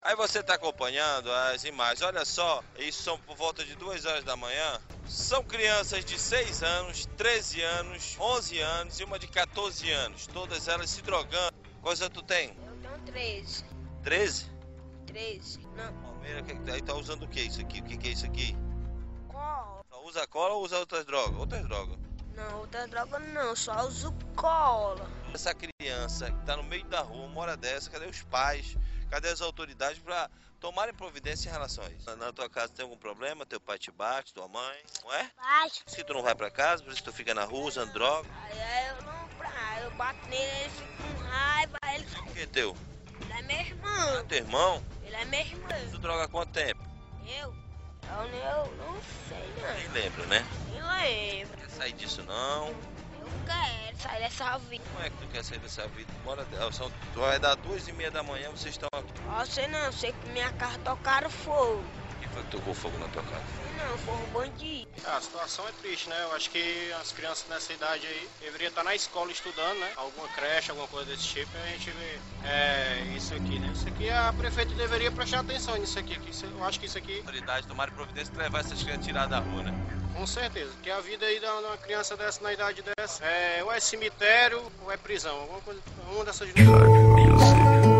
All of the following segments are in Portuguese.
Aí você está acompanhando as imagens, olha só, isso são por volta de 2 horas da manhã. São crianças de 6 anos, 13 anos, 11 anos e uma de 14 anos. Todas elas se drogando. Quantos anos tu tem? Eu tenho 13. 13? 13, não. Palmeira, aí tá usando o que isso aqui? O que é isso aqui? Cola. Só usa cola ou usa outras drogas? Outras drogas. Não, outra droga não, só uso cola. Essa criança que tá no meio da rua, uma hora dessa, cadê os pais? Cadê as autoridades para tomarem providência em relação a isso? Na tua casa tem algum problema? Teu pai te bate, tua mãe, não é? Bate. Se tu não vai pra casa, por isso tu fica na rua usando droga. Aí eu não eu bato nele, ele fica com raiva, ele... O que é teu? Ele é meu irmão. Ah, teu irmão? Ele é meu irmão. Tu droga há quanto tempo? Eu não sei não. Nem lembro, né? Nem lembro. Não quer sair disso não? Eu quero sair dessa vida. Como é que tu quer sair dessa vida? Bora, tu vai dar 2h30 da manhã, vocês estão aqui. Você não, sei que minha casa tocaram fogo. Quem foi que tocou fogo na tua casa? Não, foram bandido. A situação é triste, né? Eu acho que as crianças nessa idade aí deveriam estar na escola estudando, né? Alguma creche, alguma coisa desse tipo, e a gente vê isso aqui, né? Isso aqui a prefeita deveria prestar atenção nisso aqui. Eu acho que isso aqui... A autoridade tomaram providência para levar essas crianças tiradas da rua, né? Com certeza, porque a vida aí de uma criança dessa, na idade dessa, ou é cemitério ou é prisão, alguma coisa, uma dessas duas.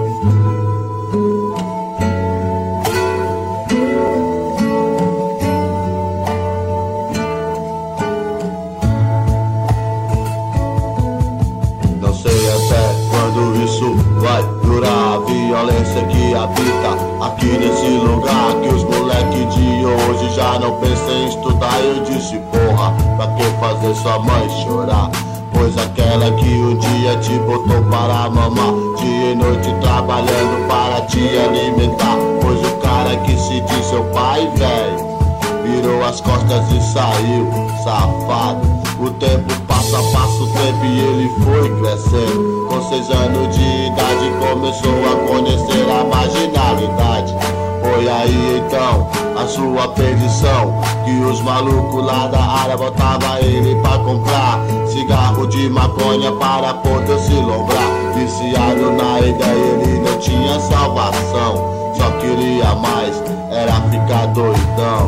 Não sei até quando isso vai durar, a violência que habita aqui nesse lugar, que os moleques de hoje já não pensam em estudar. Eu disse, porra, pra que fazer sua mãe chorar? Pois aquela que um dia te botou para mamar, dia e noite trabalhando para te alimentar. Pois o cara que se diz seu pai, velho, virou as costas e saiu, safado. O tempo passa o tempo e ele foi crescendo. Com 6 anos de idade começou a conhecer a marginalidade. Foi aí então a sua perdição, que os malucos lá da área botavam ele pra comprar cigarro de maconha para poder se lombrar. Viciado na ideia, ele não tinha salvação, só queria mais, era ficar doidão.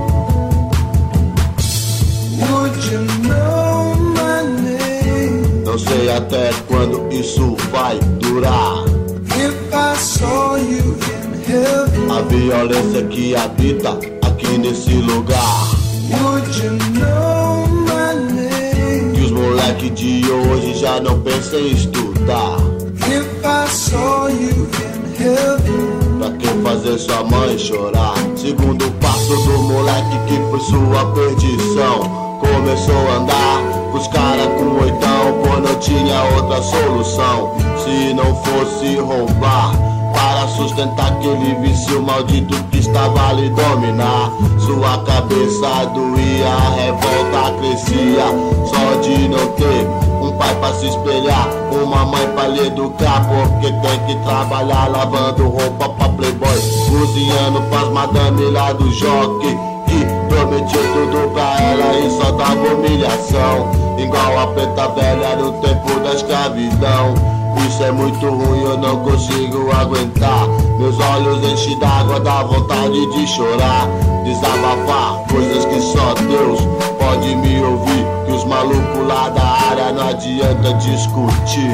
Would you know my name? Não sei até quando isso vai durar. If I saw you in heaven. A violência que habita aqui nesse lugar. Would you know my name? Que os moleques de hoje já não pensam em estudar. If I saw you in heaven. Pra que fazer sua mãe chorar? Segundo passo do moleque que foi sua perdição. Começou a andar com os caras com oitão, pois não tinha outra solução. Se não fosse roubar para sustentar aquele vício maldito que estava a lhe dominar. Sua cabeça doía, a revolta crescia, só de não ter um pai pra se espelhar, uma mãe pra lhe educar, porque tem que trabalhar lavando roupa pra playboy, cozinhando pras madame lá do jockey, que prometiu tudo pra ela e só dava humilhação, igual a preta velha no tempo da escravidão. Isso é muito ruim, eu não consigo aguentar. Meus olhos enchem d'água, dá vontade de chorar, desabafar coisas que só Deus pode me ouvir. Que os malucos lá da área não adianta discutir.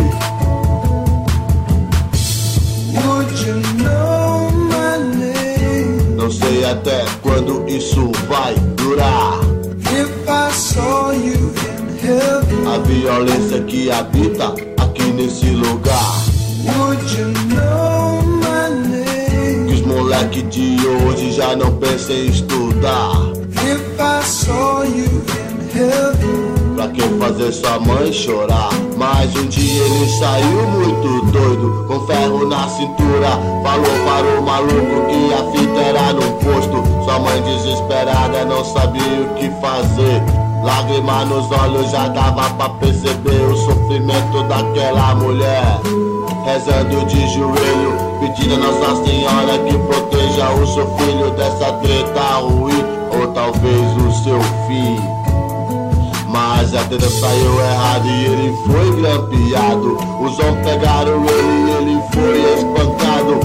Would you know my name? Não sei até quando isso vai durar. If I saw you in heaven. A violência que habita aqui nesse lugar. Would you know my name? Que os moleques de hoje já não pensam em estudar. If I saw you in heaven. Pra que fazer sua mãe chorar? Mas um dia ele saiu muito doido, com ferro na cintura. Falou para o maluco que a fita era num posto. Sua mãe desesperada não sabia o que fazer. Lágrima nos olhos já dava pra perceber o sofrimento daquela mulher. Rezando de joelho, pedindo a Nossa Senhora que proteja o seu filho dessa treta ruim, ou talvez o seu fim. Mas a treta saiu errada e ele foi grampeado. Os homens pegaram ele e ele foi espancado. Ficou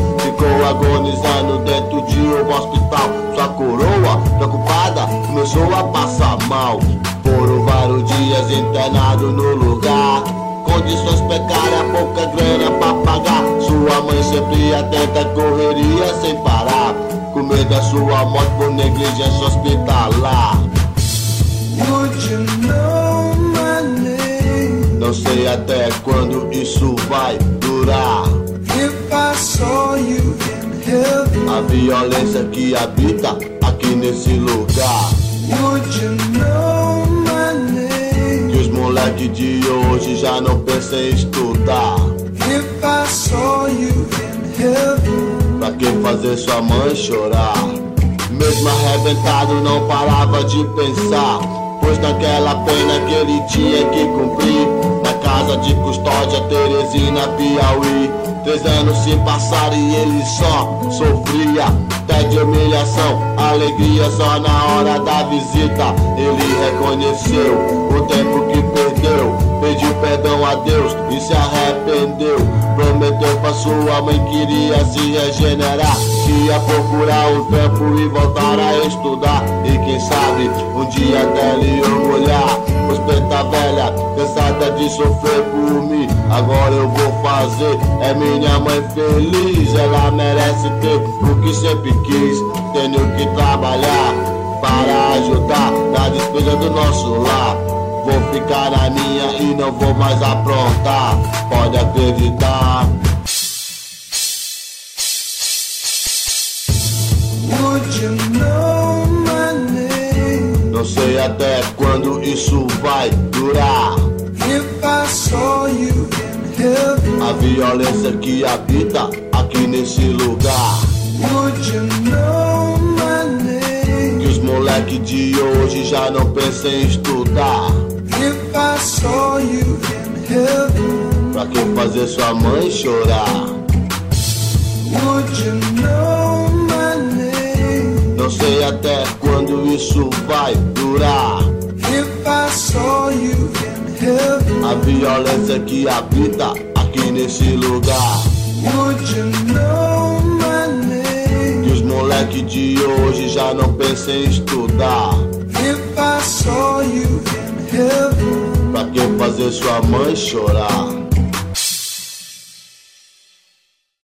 ficou agonizando dentro de um hospital. Sua coroa, preocupada, começou a passar mal. Foram vários dias internado no lugar, condições precárias, pouca grana pra pagar. Sua mãe sempre atenta, correria sem parar, com medo da sua morte por negligência hospitalar. Would you know my name? Não sei até quando isso vai durar. If I saw you in heaven, a violência que habita aqui nesse lugar. would you know my name? Que os moleques de hoje já não pensam em estudar. If I saw you in heaven, Pra que fazer sua mãe chorar? Mesmo arrebentado não parava de pensar, pois naquela pena que ele tinha que cumprir, na casa de custódia Teresina, Piauí. 3 anos se passaram e ele só sofria, tédio, humilhação, alegria só na hora da visita. Ele reconheceu o tempo que perdeu, pediu perdão a Deus e se arrependeu. Prometeu pra sua mãe que iria se regenerar, que ia procurar um trampo e voltar a estudar. E quem sabe um dia até lhe orgulhar, pois preta velha, cansada de sofrer por mim, agora eu vou fazer é minha mãe feliz. Ela merece ter o que sempre quis. Tenho que trabalhar para ajudar na despesa do nosso lar. Vou ficar na minha e não vou mais aprontar, pode acreditar. would you know my name? Não sei até quando isso vai durar. If I saw you in heaven, A violência que habita aqui nesse lugar. would you know my name? Que os moleques de hoje já não pensam em estudar. If I saw you in heaven, Pra que fazer sua mãe chorar? would you know my name? Não sei até quando isso vai durar. If I saw you in heaven, A violência que habita aqui nesse lugar. would you know my name? Que os moleques de hoje já não pensam em estudar. If I saw you in heaven, Pra que fazer sua mãe chorar?